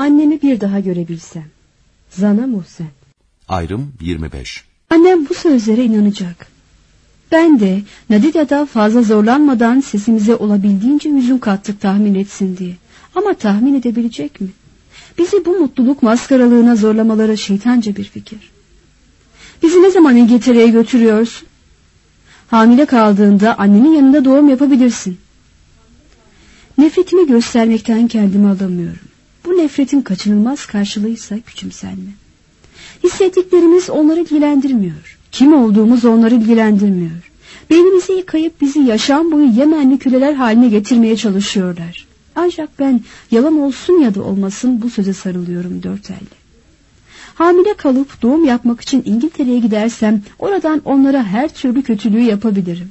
Annemi bir daha görebilsem. Zana Muhsen. Ayrım 25. Annem bu sözlere inanacak. Ben de Nadida'da fazla zorlanmadan sesimize olabildiğince hüzün kattık tahmin etsin diye. Ama tahmin edebilecek mi? Bizi bu mutluluk maskaralığına zorlamaları şeytanca bir fikir. Bizi ne zaman İngiltere'ye götürüyorsun? Hamile kaldığında annenin yanında doğum yapabilirsin. Nefretimi göstermekten kendimi alamıyorum. Bu nefretin kaçınılmaz karşılığıysa küçümsenme. Hissettiklerimiz onları ilgilendirmiyor. Kim olduğumuz onları ilgilendirmiyor. Beynimizi yıkayıp bizi yaşam boyu Yemenli köleler haline getirmeye çalışıyorlar. Ancak ben yalan olsun ya da olmasın bu söze sarılıyorum dört elle. Hamile kalıp doğum yapmak için İngiltere'ye gidersem oradan onlara her türlü kötülüğü yapabilirim.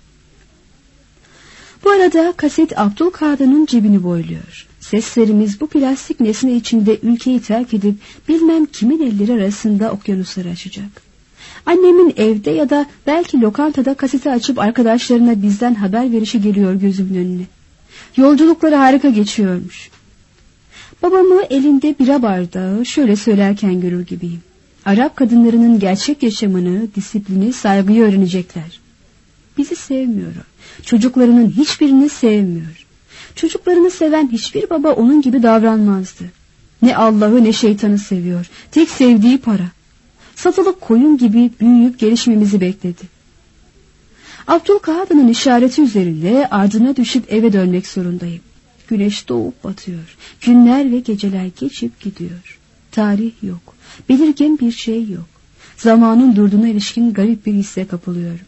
Bu arada kaset Abdülkadir'in cebini boyluyor. Seslerimiz bu plastik nesne içinde ülkeyi terk edip bilmem kimin elleri arasında okyanusları aşacak. Annemin evde ya da belki lokantada kaseti açıp arkadaşlarına bizden haber verişi geliyor gözümün önüne. Yolculukları harika geçiyormuş. Babamı elinde bira bardağı şöyle söylerken görür gibiyim. Arap kadınlarının gerçek yaşamını, disiplini, saygıyı öğrenecekler. Bizi sevmiyor. Çocuklarının hiçbirini sevmiyor. Çocuklarını seven hiçbir baba onun gibi davranmazdı. Ne Allah'ı ne şeytanı seviyor. Tek sevdiği para. Satılık koyun gibi büyüyüp gelişmemizi bekledi. Abdülkadir'in işareti üzerinde ardına düşüp eve dönmek zorundayım. Güneş doğup batıyor. Günler ve geceler geçip gidiyor. Tarih yok. Belirgin bir şey yok. Zamanın durduğuna ilişkin garip bir hisse kapılıyorum.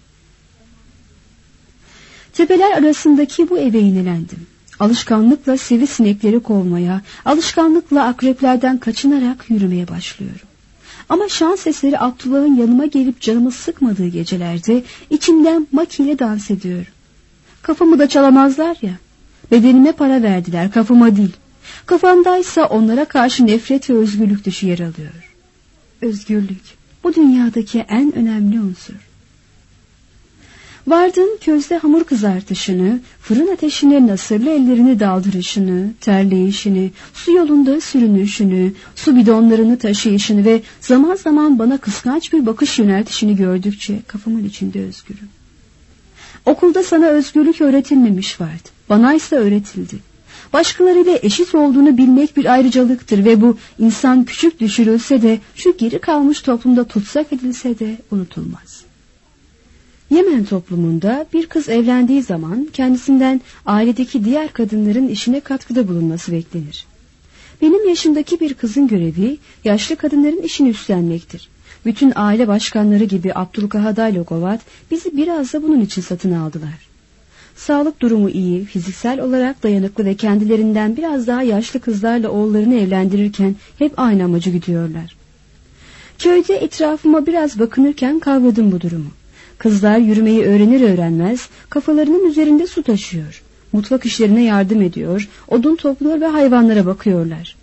Tepeler arasındaki bu eve inelendim. Alışkanlıkla sivrisinekleri kovmaya, alışkanlıkla akreplerden kaçınarak yürümeye başlıyorum. Ama şans eseri Abdullah'ın yanıma gelip canımı sıkmadığı gecelerde içimden makiyle dans ediyorum. Kafamı da çalamazlar ya. Bedenime para verdiler, kafama değil. Kafamdaysa onlara karşı nefret ve özgürlük dışı yer alıyor. Özgürlük, bu dünyadaki en önemli unsur. Vardığın közde hamur kızartışını, fırın ateşine nasırlı ellerini daldırışını, terleyişini, su yolunda sürünüşünü, su bidonlarını taşıyışını ve zaman zaman bana kıskanç bir bakış yöneltişini gördükçe kafamın içinde özgürüm. Okulda sana özgürlük öğretilmemiş vardı. Bana ise öğretildi. Başkalarıyla eşit olduğunu bilmek bir ayrıcalıktır ve bu insan küçük düşürülse de şu geri kalmış toplumda tutsak edilse de unutulmaz. Yemen toplumunda bir kız evlendiği zaman kendisinden ailedeki diğer kadınların işine katkıda bulunması beklenir. Benim yaşımdaki bir kızın görevi yaşlı kadınların işini üstlenmektir. Bütün aile başkanları gibi Abdülkadir Logovat bizi biraz da bunun için satın aldılar. Sağlık durumu iyi, fiziksel olarak dayanıklı ve kendilerinden biraz daha yaşlı kızlarla oğullarını evlendirirken hep aynı amacı güdüyorlar. Köyde etrafıma biraz bakınırken kavradım bu durumu. Kızlar yürümeyi öğrenir öğrenmez kafalarının üzerinde su taşıyor. Mutfak işlerine yardım ediyor, odun topluyor ve hayvanlara bakıyorlar.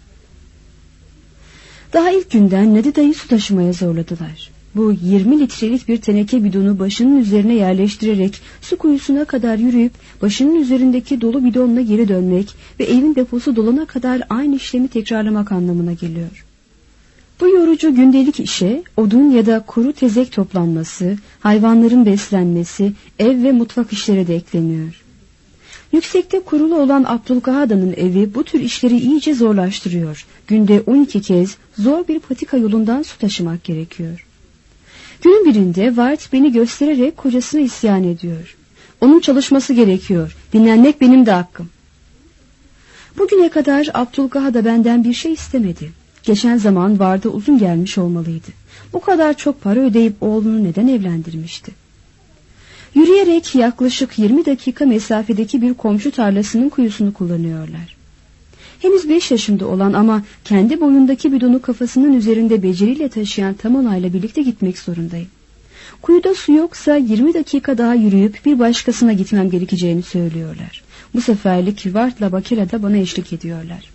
Daha ilk günden Nadida'yı su taşımaya zorladılar. Bu 20 litrelik bir teneke bidonu başının üzerine yerleştirerek su kuyusuna kadar yürüyüp başının üzerindeki dolu bidonla geri dönmek ve evin deposu dolana kadar aynı işlemi tekrarlamak anlamına geliyor. Bu yorucu gündelik işe odun ya da kuru tezek toplanması, hayvanların beslenmesi, ev ve mutfak işleri de ekleniyor. Yüksekte kurulu olan Abdülkadir'in evi bu tür işleri iyice zorlaştırıyor. Günde 12 kez zor bir patika yolundan su taşımak gerekiyor. Günün birinde Vart beni göstererek kocasına isyan ediyor. Onun çalışması gerekiyor. Dinlenmek benim de hakkım. Bugüne kadar Abdülkadir benden bir şey istemedi. Geçen zaman Vart'a uzun gelmiş olmalıydı. Bu kadar çok para ödeyip oğlunu neden evlendirmişti? Yürüyerek yaklaşık 20 dakika mesafedeki bir komşu tarlasının kuyusunu kullanıyorlar. Henüz 5 yaşında olan ama kendi boyundaki bidonu kafasının üzerinde beceriyle taşıyan Tamona'yla birlikte gitmek zorundayım. Kuyuda su yoksa 20 dakika daha yürüyüp bir başkasına gitmem gerekeceğini söylüyorlar. Bu seferlik Vart'la Bakira da bana eşlik ediyorlar.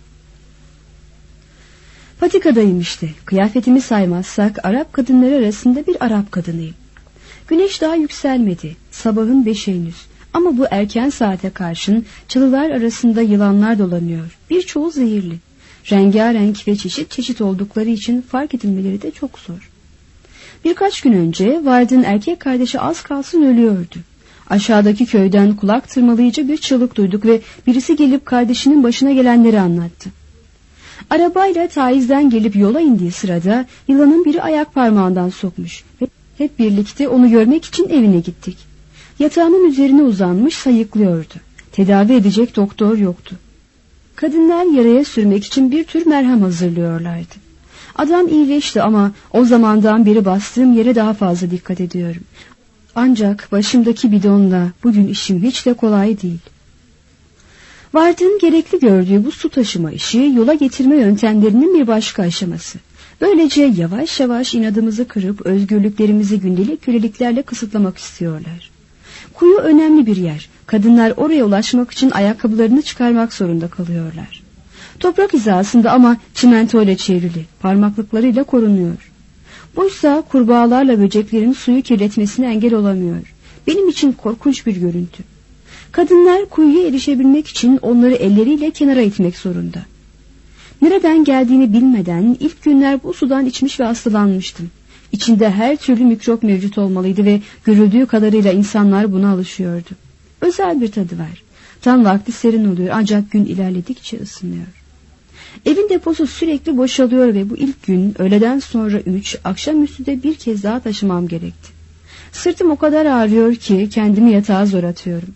Patikadayım işte. Kıyafetimi saymazsak Arap kadınları arasında bir Arap kadınıyım. Güneş daha yükselmedi. Sabahın 5'i henüz. Ama bu erken saate karşın çalılar arasında yılanlar dolanıyor. Birçoğu zehirli. Rengarenk ve çeşit çeşit oldukları için fark edilmeleri de çok zor. Birkaç gün önce Vard'ın erkek kardeşi az kalsın ölüyordu. Aşağıdaki köyden kulak tırmalayıcı bir çığlık duyduk ve birisi gelip kardeşinin başına gelenleri anlattı. Arabayla Taiz'den gelip yola indiği sırada yılanın biri ayak parmağından sokmuş ve hep birlikte onu görmek için evine gittik. Yatağının üzerine uzanmış sayıklıyordu. Tedavi edecek doktor yoktu. Kadınlar yaraya sürmek için bir tür merhem hazırlıyorlardı. Adam iyileşti ama o zamandan beri bastığım yere daha fazla dikkat ediyorum. Ancak başımdaki bidonla bugün işim hiç de kolay değil. Vard'ın gerekli gördüğü bu su taşıma işi yola getirme yöntemlerinin bir başka aşaması. Böylece yavaş yavaş inadımızı kırıp özgürlüklerimizi gündelik köleliklerle kısıtlamak istiyorlar. Kuyu önemli bir yer. Kadınlar oraya ulaşmak için ayakkabılarını çıkarmak zorunda kalıyorlar. Toprak hizasında ama çimentoyla çevrili, parmaklıklarıyla korunuyor. Buysa kurbağalarla böceklerin suyu kirletmesine engel olamıyor. Benim için korkunç bir görüntü. Kadınlar kuyuya erişebilmek için onları elleriyle kenara itmek zorunda. Nereden geldiğini bilmeden ilk günler bu sudan içmiş ve hastalanmıştım. İçinde her türlü mikrop mevcut olmalıydı ve görüldüğü kadarıyla insanlar buna alışıyordu. Özel bir tadı var. Tam vakti serin oluyor ancak gün ilerledikçe ısınıyor. Evin deposu sürekli boşalıyor ve bu ilk gün öğleden sonra 3, akşamüstü de bir kez daha taşımam gerekti. Sırtım o kadar ağrıyor ki kendimi yatağa zor atıyorum.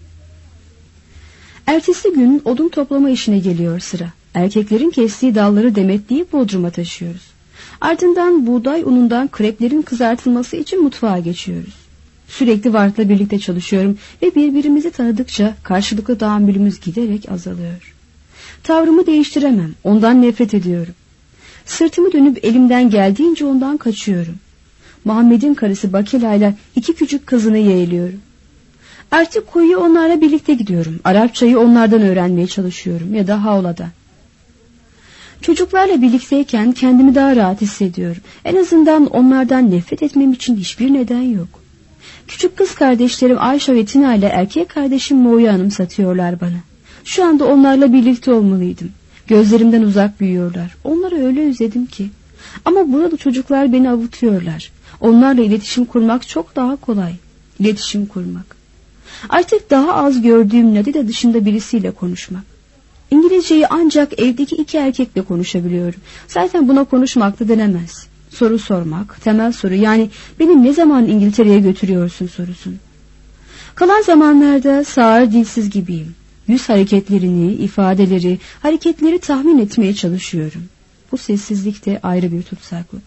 Ertesi gün odun toplama işine geliyor sıra. Erkeklerin kestiği dalları demetleyip bodruma taşıyoruz. Ardından buğday unundan kreplerin kızartılması için mutfağa geçiyoruz. Sürekli Vard'la birlikte çalışıyorum ve birbirimizi tanıdıkça karşılıklı tahammülümüz giderek azalıyor. Tavrımı değiştiremem, ondan nefret ediyorum. Sırtımı dönüp elimden geldiğince ondan kaçıyorum. Muhammed'in karısı Bakela'yla 2 küçük kızını yeğliyorum. Artık kuyuya onlarla birlikte gidiyorum. Arapçayı onlardan öğrenmeye çalışıyorum ya da havladan. Çocuklarla birlikteyken kendimi daha rahat hissediyorum. En azından onlardan nefret etmem için hiçbir neden yok. Küçük kız kardeşlerim Ayşe ve Tina ile erkek kardeşim Mo'yu anımsatıyorlar bana. Şu anda onlarla birlikte olmalıydım. Gözlerimden uzak büyüyorlar. Onları öyle özledim ki. Ama burada çocuklar beni avutuyorlar. Onlarla iletişim kurmak çok daha kolay. İletişim kurmak. Artık daha az gördüğüm Nadide dışında birisiyle konuşmak. İngilizceyi ancak evdeki 2 erkekle konuşabiliyorum. Zaten buna konuşmak da denemez. Soru sormak, temel soru, yani beni ne zaman İngiltere'ye götürüyorsun sorusunu. Kalan zamanlarda sağır dilsiz gibiyim. Yüz hareketlerini, ifadeleri, hareketleri tahmin etmeye çalışıyorum. Bu sessizlik de ayrı bir tutsaklık.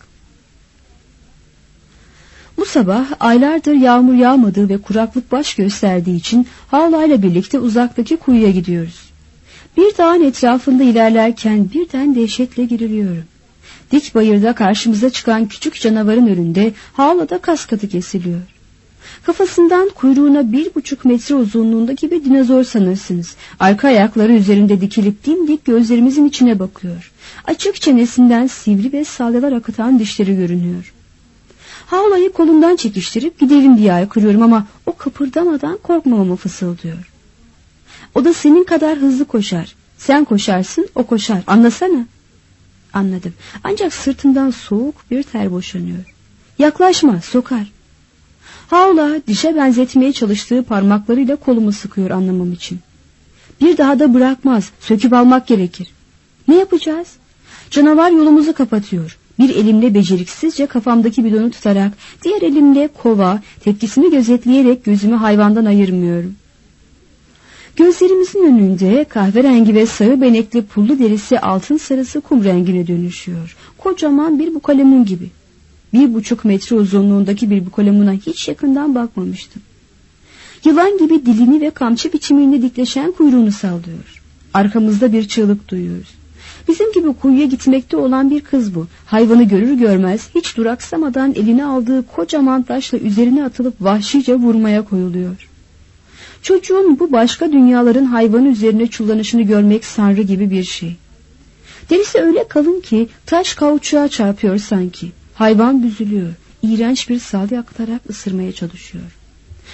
Bu sabah aylardır yağmur yağmadığı ve kuraklık baş gösterdiği için Havla'yla birlikte uzaktaki kuyuya gidiyoruz. Bir dağın etrafında ilerlerken birden dehşetle geriliyorum. Dik bayırda karşımıza çıkan küçük canavarın önünde Havla'da kaskatı kesiliyor. Kafasından kuyruğuna 1,5 metre uzunluğundaki bir dinozor sanırsınız. Arka ayakları üzerinde dikilip dimdik gözlerimizin içine bakıyor. Açık çenesinden sivri ve salyalar akıtan dişleri görünüyor. Havla'yı kolundan çekiştirip gidelim diye aykırıyorum ama o kıpırdamadan korkmamamı fısıldıyor. O da senin kadar hızlı koşar. Sen koşarsın, o koşar. Anlasana. Anladım. Ancak sırtımdan soğuk bir ter boşanıyor. Yaklaşma, sokar. Havla dişe benzetmeye çalıştığı parmaklarıyla kolumu sıkıyor anlamam için. Bir daha da bırakmaz. Söküp almak gerekir. Ne yapacağız? Canavar yolumuzu kapatıyor. Bir elimle beceriksizce kafamdaki bidonu tutarak, diğer elimle kova, tepkisini gözetleyerek gözümü hayvandan ayırmıyorum. Gözlerimizin önünde kahverengi ve sarı benekli pullu derisi altın sarısı kum rengine dönüşüyor. Kocaman bir bukalemun gibi. 1,5 metre uzunluğundaki bir bukalemuna hiç yakından bakmamıştım. Yılan gibi dilini ve kamçı biçiminde dikleşen kuyruğunu sallıyor. Arkamızda bir çığlık duyuyoruz. Bizim gibi kuyuya gitmekte olan bir kız bu. Hayvanı görür görmez hiç duraksamadan eline aldığı kocaman taşla üzerine atılıp vahşice vurmaya koyuluyor. Çocuğun bu başka dünyaların hayvanı üzerine çullanışını görmek sanrı gibi bir şey. Derisi öyle kalın ki taş kauçuğa çarpıyor sanki. Hayvan büzülüyor. İğrenç bir salya akıtarak ısırmaya çalışıyor.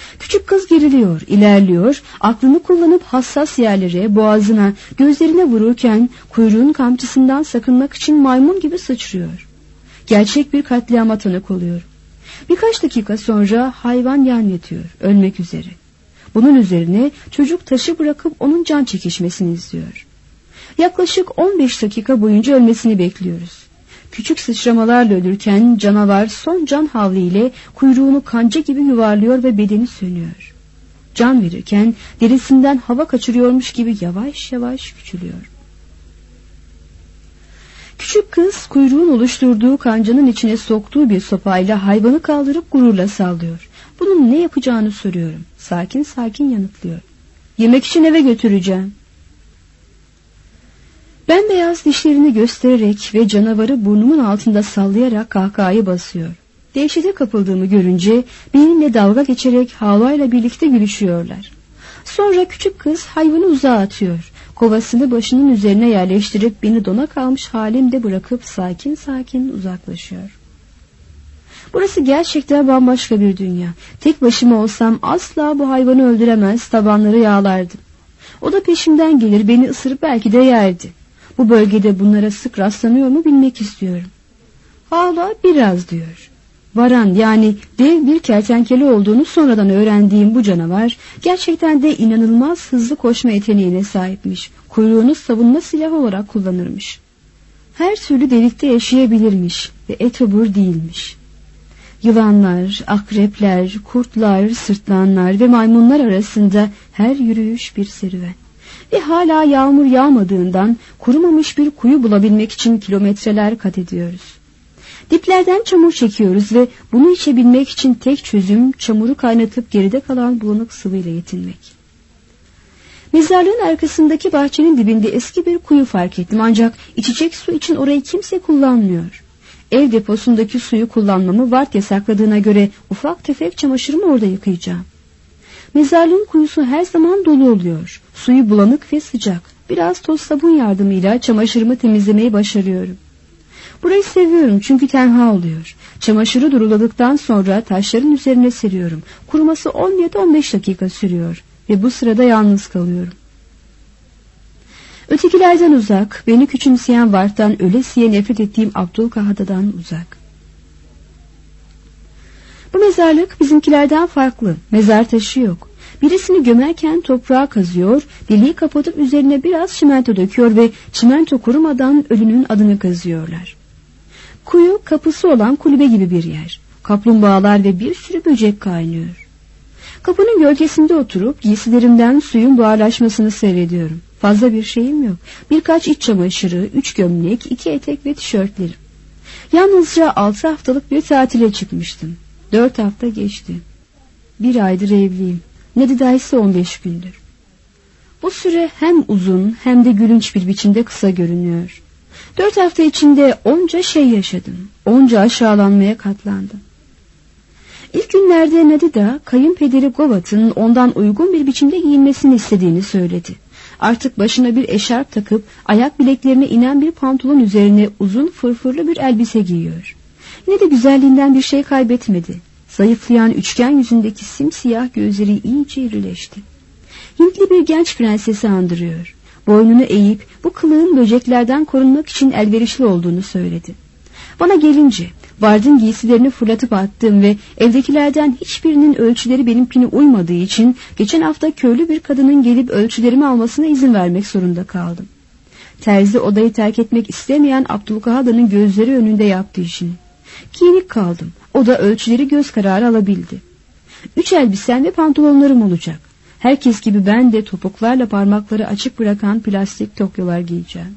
Küçük kız geriliyor, ilerliyor, aklını kullanıp hassas yerlere, boğazına, gözlerine vururken kuyruğun kamçısından sakınmak için maymun gibi sıçrıyor. Gerçek bir katliama tanık oluyor. Birkaç dakika sonra hayvan yan yatıyor, ölmek üzere. Bunun üzerine çocuk taşı bırakıp onun can çekişmesini izliyor. Yaklaşık 15 dakika boyunca ölmesini bekliyoruz. Küçük sıçramalarla ölürken canavar son can havli ile kuyruğunu kanca gibi yuvarlıyor ve bedeni sönüyor. Can verirken derisinden hava kaçırıyormuş gibi yavaş yavaş küçülüyor. Küçük kız kuyruğun oluşturduğu kancanın içine soktuğu bir sopayla hayvanı kaldırıp gururla sallıyor. Bunun ne yapacağını soruyorum. Sakin sakin yanıtlıyor. Yemek için eve götüreceğim. Bembeyaz dişlerini göstererek ve canavarı burnumun altında sallayarak kahkahayı basıyor. Dehşete kapıldığımı görünce benimle dalga geçerek havayla birlikte gülüşüyorlar. Sonra küçük kız hayvanı uzağa atıyor. Kovasını başının üzerine yerleştirip beni dona kalmış halimde bırakıp sakin sakin uzaklaşıyor. Burası gerçekten bambaşka bir dünya. Tek başıma olsam asla bu hayvanı öldüremez, tabanları yağlardım. O da peşimden gelir, beni ısırıp belki de yerdi. Bu bölgede bunlara sık rastlanıyor mu bilmek istiyorum. Hala biraz diyor. Varan, yani dev bir kertenkele olduğunu sonradan öğrendiğim bu canavar gerçekten de inanılmaz hızlı koşma yeteneğine sahipmiş. Kuyruğunu savunma silahı olarak kullanırmış. Her türlü delikte yaşayabilirmiş ve etobur değilmiş. Yılanlar, akrepler, kurtlar, sırtlanlar ve maymunlar arasında her yürüyüş bir serüven. Ve hala yağmur yağmadığından kurumamış bir kuyu bulabilmek için kilometreler kat ediyoruz. Diplerden çamur çekiyoruz ve bunu içebilmek için tek çözüm çamuru kaynatıp geride kalan bulanık sıvıyla yetinmek. Mezarlığın arkasındaki bahçenin dibinde eski bir kuyu fark ettim, ancak içecek su için orayı kimse kullanmıyor. Ev deposundaki suyu kullanmamı vart yasakladığına göre ufak tefek çamaşırımı orada yıkayacağım. Mezarlığın kuyusu her zaman dolu oluyor. Suyu bulanık ve sıcak. Biraz toz sabun yardımıyla çamaşırımı temizlemeyi başarıyorum. Burayı seviyorum çünkü tenha oluyor. Çamaşırı duruladıktan sonra taşların üzerine seriyorum. Kuruması 10 ya da 15 dakika sürüyor ve bu sırada yalnız kalıyorum. Ötekilerden uzak, beni küçümseyen varttan ölesiye nefret ettiğim Abdülkahada'dan uzak. Bu mezarlık bizimkilerden farklı. Mezar taşı yok. Birisini gömerken toprağa kazıyor, deliği kapatıp üzerine biraz çimento döküyor ve çimento kurumadan ölünün adını kazıyorlar. Kuyu kapısı olan kulübe gibi bir yer. Kaplumbağalar ve bir sürü böcek kaynıyor. Kapının gölgesinde oturup giysilerimden suyun buharlaşmasını seyrediyorum. Fazla bir şeyim yok. Birkaç iç çamaşırı, 3 gömlek, 2 etek ve tişörtlerim. Yalnızca 6 haftalık bir tatile çıkmıştım. 4 hafta geçti. 1 aydır evliyim. Neredeyse 15 gündür. Bu süre hem uzun hem de gülünç bir biçimde kısa görünüyor. 4 hafta içinde onca şey yaşadım. Onca aşağılanmaya katlandım. İlk günlerde Nadida, kayınpederi Govat'ın ondan uygun bir biçimde giyinmesini istediğini söyledi. Artık başına bir eşarp takıp ayak bileklerine inen bir pantolon üzerine uzun fırfırlı bir elbise giyiyor. Yine de güzelliğinden bir şey kaybetmedi. Zayıflayan üçgen yüzündeki simsiyah gözleri iyice irileşti. Hintli bir genç prensesi andırıyor. Boynunu eğip bu kılığın böceklerden korunmak için elverişli olduğunu söyledi. Bana gelince Bard'ın giysilerini fırlatıp attım ve evdekilerden hiçbirinin ölçüleri benimkine uymadığı için geçen hafta köylü bir kadının gelip ölçülerimi almasına izin vermek zorunda kaldım. Terzi odayı terk etmek istemeyen Abdülkahada'nın gözleri önünde yaptı işini. Giyinik kaldım. O da ölçüleri göz kararı alabildi. 3 elbisem ve pantolonlarım olacak. Herkes gibi ben de topuklarla parmakları açık bırakan plastik tokyolar giyeceğim.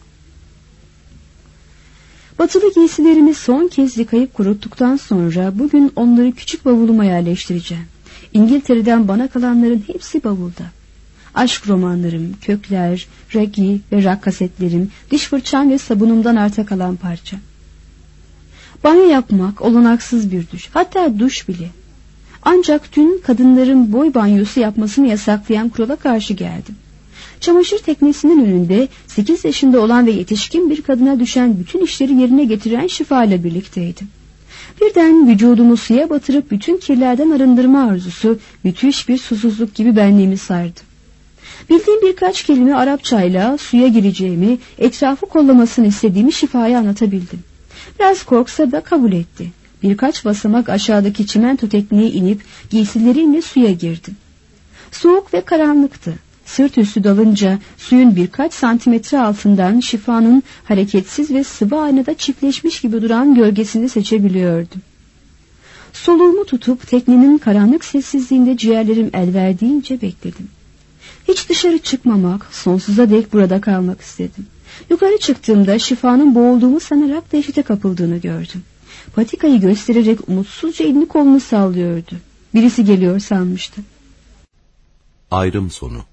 Batılı giysilerimi son kez yıkayıp kuruttuktan sonra bugün onları küçük bavuluma yerleştireceğim. İngiltere'den bana kalanların hepsi bavulda. Aşk romanlarım, kökler, reggae ve rock kasetlerim, diş fırçam ve sabunumdan arta kalan parça. Banyo yapmak olanaksız bir duş, hatta duş bile. Ancak dün kadınların boy banyosu yapmasını yasaklayan kurala karşı geldim. Çamaşır teknesinin önünde 8 yaşında olan ve yetişkin bir kadına düşen bütün işleri yerine getiren Şifa ile birlikteydim. Birden vücudumu suya batırıp bütün kirlerden arındırma arzusu müthiş bir susuzluk gibi benliğimi sardı. Bildiğim birkaç kelime Arapçayla suya gireceğimi, etrafı kollamasını istediğimi şifaya anlatabildim. Biraz korksa da kabul etti. Birkaç basamak aşağıdaki çimento tekneye inip giysilerimle suya girdim. Soğuk ve karanlıktı. Sırt üstü dalınca suyun birkaç santimetre altından şifanın hareketsiz ve sıvı aynada çiftleşmiş gibi duran gölgesini seçebiliyordum. Soluğumu tutup teknenin karanlık sessizliğinde ciğerlerim el verdiğince bekledim. Hiç dışarı çıkmamak, sonsuza dek burada kalmak istedim. Yukarı çıktığımda şifanın boğulduğumu sanarak dehşete kapıldığını gördüm. Patikayı göstererek umutsuzca elini kolunu sallıyordu. Birisi geliyor sanmıştı. Ayrım sonu.